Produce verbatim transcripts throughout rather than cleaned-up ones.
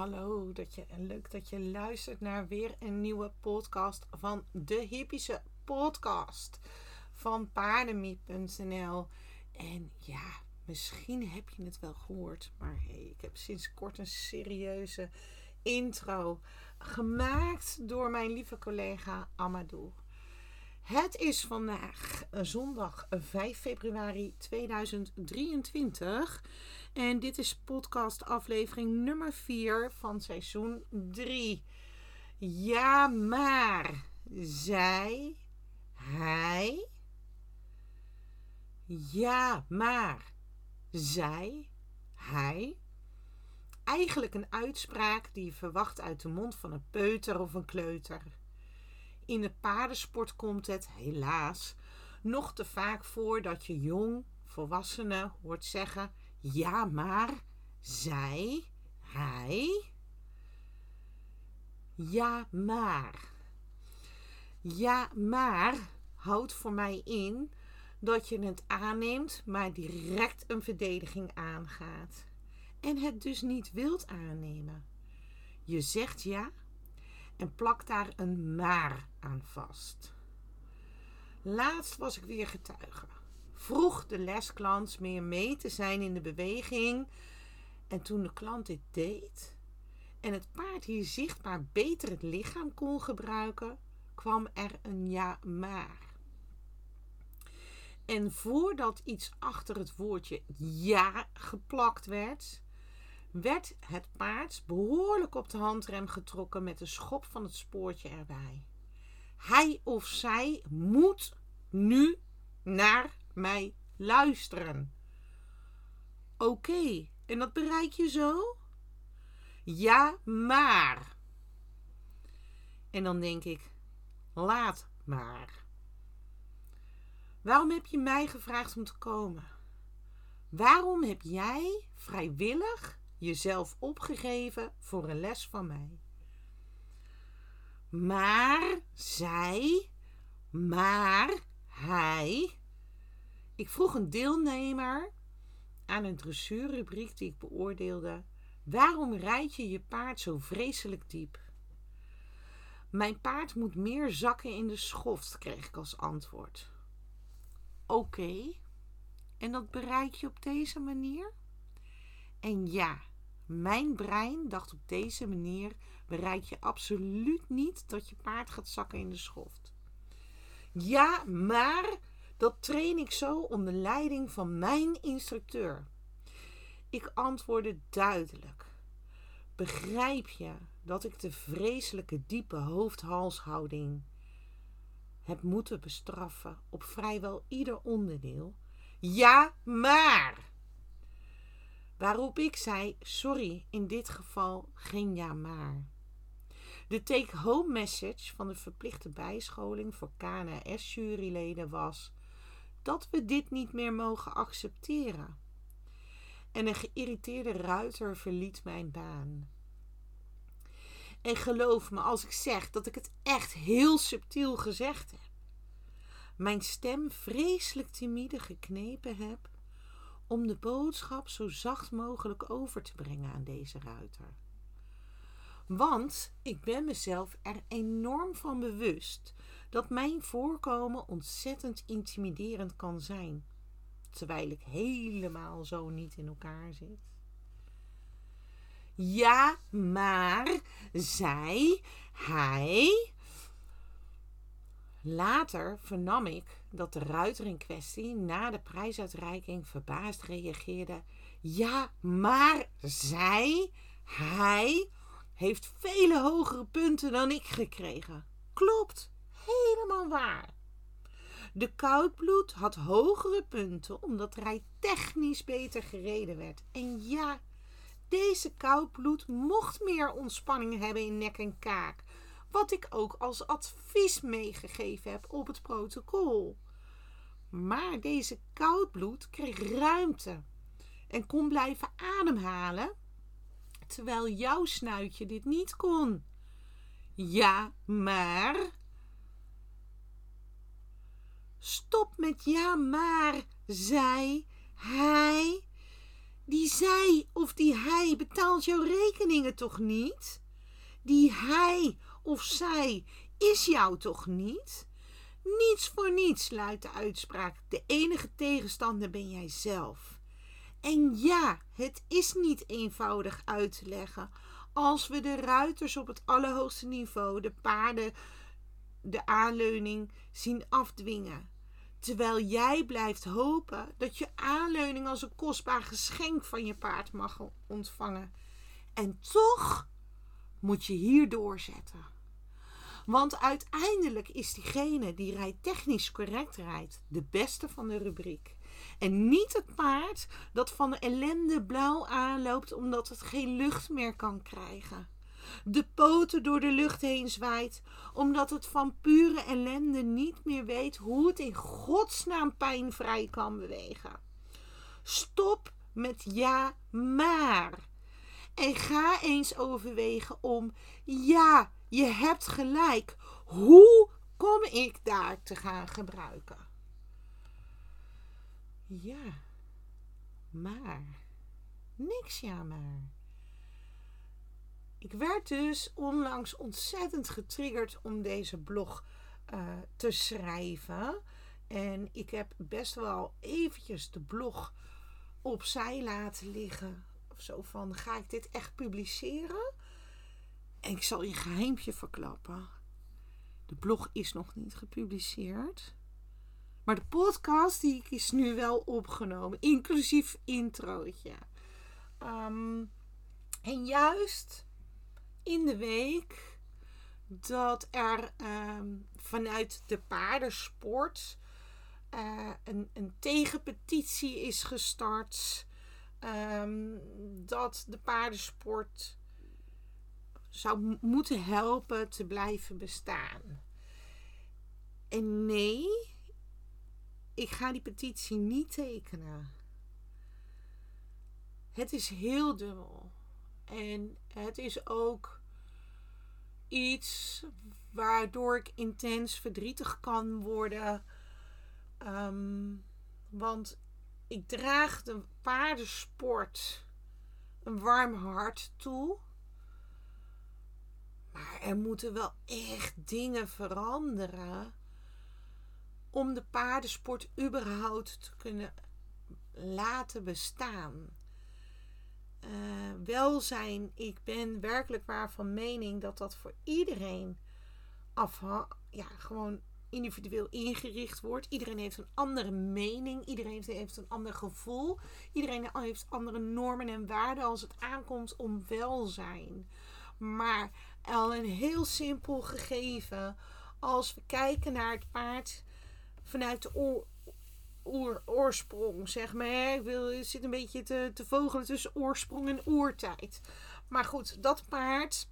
hallo, dat je, en leuk dat je luistert naar weer een nieuwe podcast van de Hippische podcast van paardenmiet punt n l. En ja, misschien heb je het wel gehoord, maar hey, ik heb sinds kort een serieuze intro gemaakt door mijn lieve collega Amadou. Het is vandaag zondag vijf februari tweeduizend drieëntwintig en dit is podcast aflevering nummer vier van seizoen drie. Ja, maar zij, hij, ja, maar zij, hij. Eigenlijk een uitspraak die je verwacht uit de mond van een peuter of een kleuter. In de paardensport komt het, helaas, nog te vaak voor dat je jong volwassenen hoort zeggen: ja, maar, zij, hij. Ja, maar. Ja, maar houdt voor mij in dat je het aanneemt, maar direct een verdediging aangaat. En het dus niet wilt aannemen. Je zegt ja en plakt daar een maar aan vast. Laatst was ik weer getuige. Vroeg de lesklant meer mee te zijn in de beweging. En toen de klant dit deed en het paard hier zichtbaar beter het lichaam kon gebruiken, kwam er een ja maar. En voordat iets achter het woordje ja geplakt werd, werd het paard behoorlijk op de handrem getrokken met de schop van het spoortje erbij. Hij of zij moet nu naar mij luisteren. Oké, okay, en dat bereik je zo? Ja, maar. En dan denk ik, laat maar. Waarom heb je mij gevraagd om te komen? Waarom heb jij vrijwillig jezelf opgegeven voor een les van mij? Maar zij, maar hij. Ik vroeg een deelnemer aan een dressuurrubriek die ik beoordeelde: waarom rijd je je paard zo vreselijk diep? Mijn paard moet meer zakken in de schoft, kreeg ik als antwoord. Oké, okay, en dat bereik je op deze manier? En ja, mijn brein dacht op deze manier bereik je absoluut niet dat je paard gaat zakken in de schoft. Ja, maar dat train ik zo onder leiding van mijn instructeur. Ik antwoordde duidelijk. Begrijp je dat ik de vreselijke diepe hoofd-halshouding heb moeten bestraffen op vrijwel ieder onderdeel? Ja, maar. Waarop ik zei, sorry, in dit geval geen ja maar. De take-home message van de verplichte bijscholing voor K N S-juryleden was dat we dit niet meer mogen accepteren. En een geïrriteerde ruiter verliet mijn baan. En geloof me als ik zeg dat ik het echt heel subtiel gezegd heb. Mijn stem vreselijk timide geknepen heb om de boodschap zo zacht mogelijk over te brengen aan deze ruiter. Want ik ben mezelf er enorm van bewust dat mijn voorkomen ontzettend intimiderend kan zijn, terwijl ik helemaal zo niet in elkaar zit. Ja, maar zij, hij. Later vernam ik dat de ruiter in kwestie na de prijsuitreiking verbaasd reageerde. Ja, maar zij, hij, heeft vele hogere punten dan ik gekregen. Klopt, helemaal waar. De koudbloed had hogere punten omdat hij technisch beter gereden werd. En ja, deze koudbloed mocht meer ontspanning hebben in nek en kaak. Wat ik ook als advies meegegeven heb op het protocol. Maar deze koudbloed kreeg ruimte en kon blijven ademhalen, terwijl jouw snuitje dit niet kon. Ja, maar. Stop met ja, maar, zij, hij. Die zij of die hij betaalt jouw rekeningen toch niet? Die hij of zij is jou toch niet? Niets voor niets, luidt de uitspraak. De enige tegenstander ben jij zelf. En ja, het is niet eenvoudig uit te leggen. Als we de ruiters op het allerhoogste niveau, de paarden, de aanleuning zien afdwingen. Terwijl jij blijft hopen dat je aanleuning als een kostbaar geschenk van je paard mag ontvangen. En toch moet je hier doorzetten. Want uiteindelijk is diegene die rijtechnisch correct rijdt de beste van de rubriek. En niet het paard dat van de ellende blauw aanloopt omdat het geen lucht meer kan krijgen. De poten door de lucht heen zwaait omdat het van pure ellende niet meer weet hoe het in godsnaam pijnvrij kan bewegen. Stop met ja, maar. En ga eens overwegen om, ja, je hebt gelijk. Hoe kom ik daar te gaan gebruiken? Ja, maar. Niks ja maar. Ik werd dus onlangs ontzettend getriggerd om deze blog uh, te schrijven. En ik heb best wel eventjes de blog opzij laten liggen. Of zo van, ga ik dit echt publiceren? En ik zal je geheimpje verklappen. De blog is nog niet gepubliceerd. Maar de podcast die is nu wel opgenomen. Inclusief introotje. Um, en juist in de week dat er um, vanuit de paardensport uh, een, een tegenpetitie is gestart. Um, dat de paardensport zou moeten helpen te blijven bestaan. En nee, ik ga die petitie niet tekenen. Het is heel dubbel. En het is ook iets waardoor ik intens verdrietig kan worden. Um, want ik draag de paardensport een warm hart toe. Maar er moeten wel echt dingen veranderen om de paardensport überhaupt te kunnen laten bestaan. Uh, welzijn, ik ben werkelijk waar van mening dat dat voor iedereen afha- ja, gewoon individueel ingericht wordt. Iedereen heeft een andere mening. Iedereen heeft een ander gevoel. Iedereen heeft andere normen en waarden als het aankomt om welzijn. Maar al een heel simpel gegeven. Als we kijken naar het paard vanuit de oor, oor, oorsprong, zeg maar. Ik wil, ik zit een beetje te, te vogelen tussen oorsprong en oertijd. Maar goed, dat paard,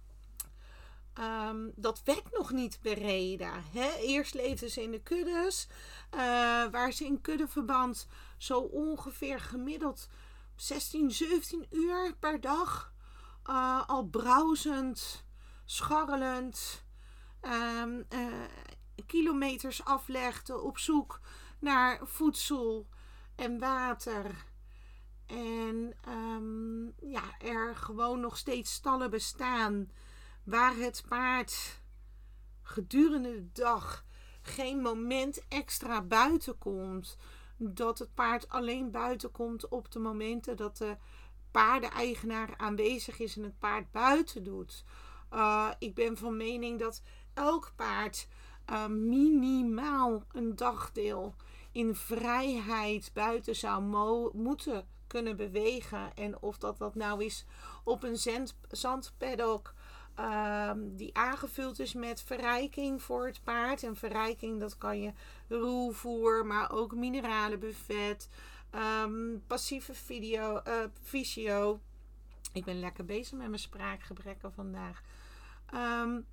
Um, dat werd nog niet bereden. Hè? Eerst leefden ze in de kuddes, uh, waar ze in kuddeverband zo ongeveer gemiddeld zestien, zeventien uur per dag uh, al browsend, scharrelend, um, uh, kilometers aflegden op zoek naar voedsel en water. En um, ja, er gewoon nog steeds stallen bestaan waar het paard gedurende de dag geen moment extra buiten komt. Dat het paard alleen buiten komt op de momenten dat de paardeneigenaar aanwezig is en het paard buiten doet. Uh, ik ben van mening dat elk paard uh, minimaal een dagdeel in vrijheid buiten zou mo- moeten kunnen bewegen. En of dat, dat nou is op een zand- zandpaddock Um, die aangevuld is met verrijking voor het paard. En verrijking, dat kan je ruwvoer, maar ook mineralenbuffet, um, passieve video, uh, fysio. Ik ben lekker bezig met mijn spraakgebrekken vandaag. Um,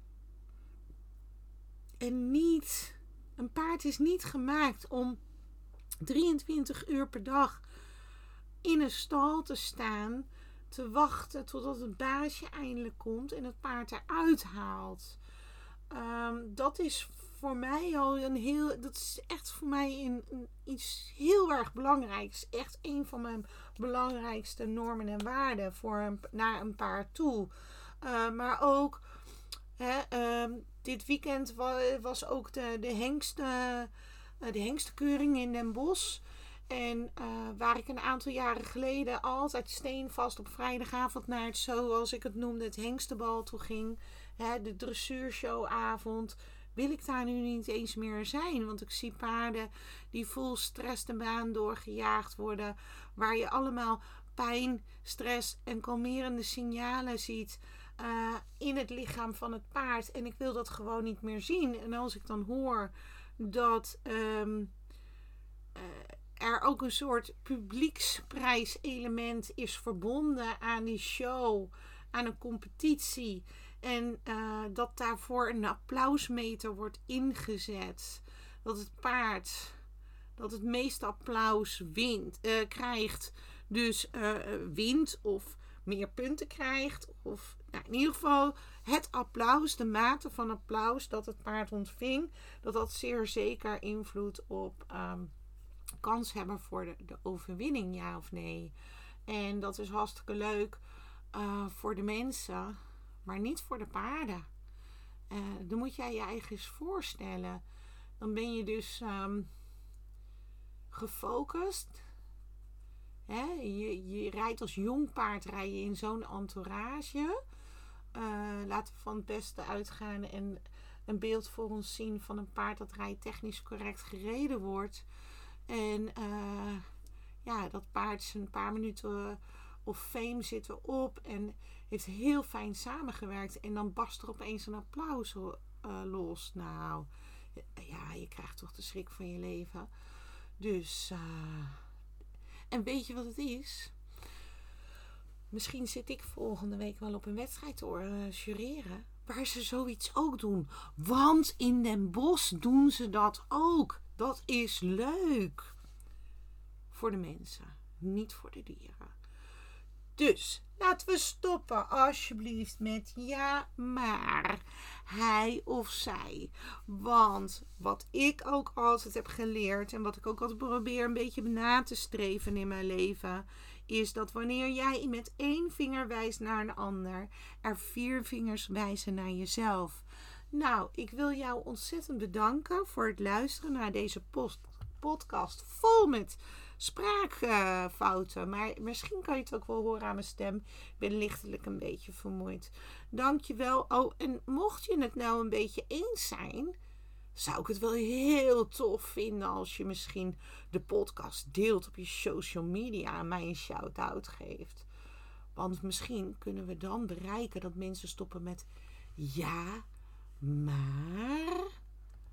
en niet, een paard is niet gemaakt om drieëntwintig uur per dag in een stal te staan, te wachten totdat het baasje eindelijk komt en het paard eruit haalt. Um, dat is voor mij al een heel... Dat is echt voor mij een, een, iets heel erg belangrijks. Echt een van mijn belangrijkste normen en waarden voor een, naar een paard toe. Uh, maar ook... Hè, uh, dit weekend wa- was ook de, de, hengste, uh, de hengstenkeuring in Den Bosch. En uh, waar ik een aantal jaren geleden altijd steenvast op vrijdagavond naar het, zoals ik het noemde, het hengstenbal toe ging. Hè, de dressuurshowavond. Wil ik daar nu niet eens meer zijn. Want ik zie paarden die vol stress de baan doorgejaagd worden. Waar je allemaal pijn, stress en kalmerende signalen ziet. Uh, in het lichaam van het paard. En ik wil dat gewoon niet meer zien. En als ik dan hoor dat um, uh, er ook een soort publieksprijselement is verbonden aan die show, aan een competitie. En uh, dat daarvoor een applausmeter wordt ingezet. Dat het paard dat het meeste applaus wint, uh, krijgt. Dus uh, wint of meer punten krijgt. Of nou, in ieder geval het applaus, de mate van applaus dat het paard ontving. Dat dat zeer zeker invloed op um, kans hebben voor de, de overwinning, ja of nee. En dat is hartstikke leuk uh, voor de mensen, maar niet voor de paarden. Uh, dan moet jij je eigen eens voorstellen. Dan ben je dus um, gefocust. Hè? Je, je rijdt als jong paard rij je in zo'n entourage. Uh, laten we van het beste uitgaan en een beeld voor ons zien van een paard dat rijtechnisch correct gereden wordt. En uh, ja, dat paard zijn paar minuten of fame zit erop en heeft heel fijn samengewerkt. En dan barst er opeens een applaus uh, los. Nou, ja, je krijgt toch de schrik van je leven. Dus, uh, en weet je wat het is? Misschien zit ik volgende week wel op een wedstrijd te uh, jureren. Waar ze zoiets ook doen. Want in Den Bosch doen ze dat ook. Dat is leuk. Voor de mensen. Niet voor de dieren. Dus laten we stoppen alsjeblieft met ja, maar. Hij of zij. Want wat ik ook altijd heb geleerd. En wat ik ook altijd probeer een beetje na te streven in mijn leven. Is dat wanneer jij met één vinger wijst naar een ander. Er vier vingers wijzen naar jezelf. Nou, ik wil jou ontzettend bedanken voor het luisteren naar deze post, podcast. Vol met spraakfouten. Uh, maar misschien kan je het ook wel horen aan mijn stem. Ik ben lichtelijk een beetje vermoeid. Dankjewel. Oh, en mocht je het nou een beetje eens zijn, zou ik het wel heel tof vinden als je misschien de podcast deelt op je social media en mij een shout-out geeft. Want misschien kunnen we dan bereiken dat mensen stoppen met ja, maar...